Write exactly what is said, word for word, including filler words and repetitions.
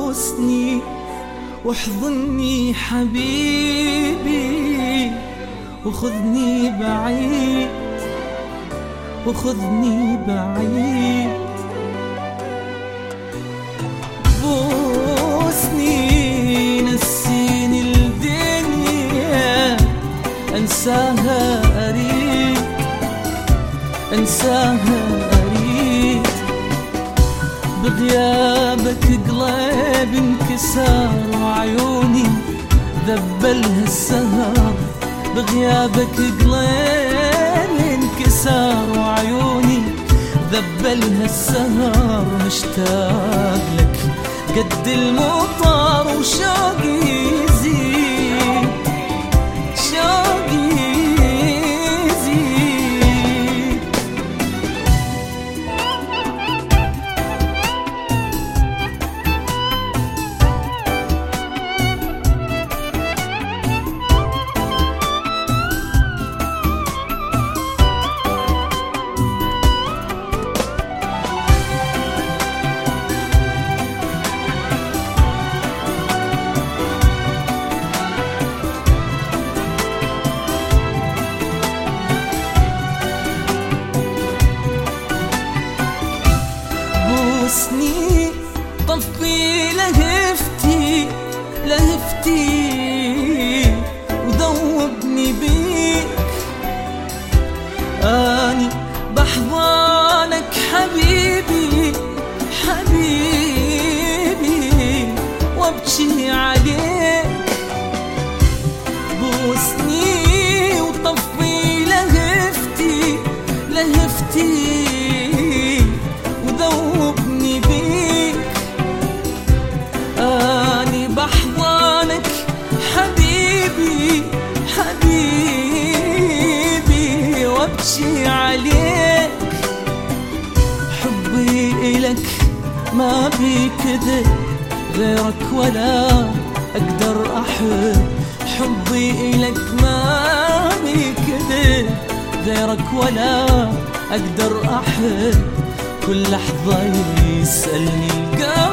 بوسني واحضني حبيبي وخذني بعيد وخذني بعيد. بوسني نسيني الدنيا انساها اريد انساها اريد. بغيابك قلبي انكسر وعيوني ذبلها السهر. بغيابك قلبي انكسر وعيوني ذبلها السهر. مشتاق لك قد المطر وشوقي يزيد شوقي يزيد. بوسني طفي لهفتي لهفتي وذوبني بيك. اني بحضانك حبيبي حبيبي وابكي عليك. بوسني وطفي لهفتي لهفتي وذوبني بيك. اني بحضانك حبيبي حبيبي وابكي عليك. حبي إلك ما بي كذب غيرك ولا اقدر احب. حبي إلك ما بي كذب غيرك ولا اقدر احب. كل لحظة يسألني القلب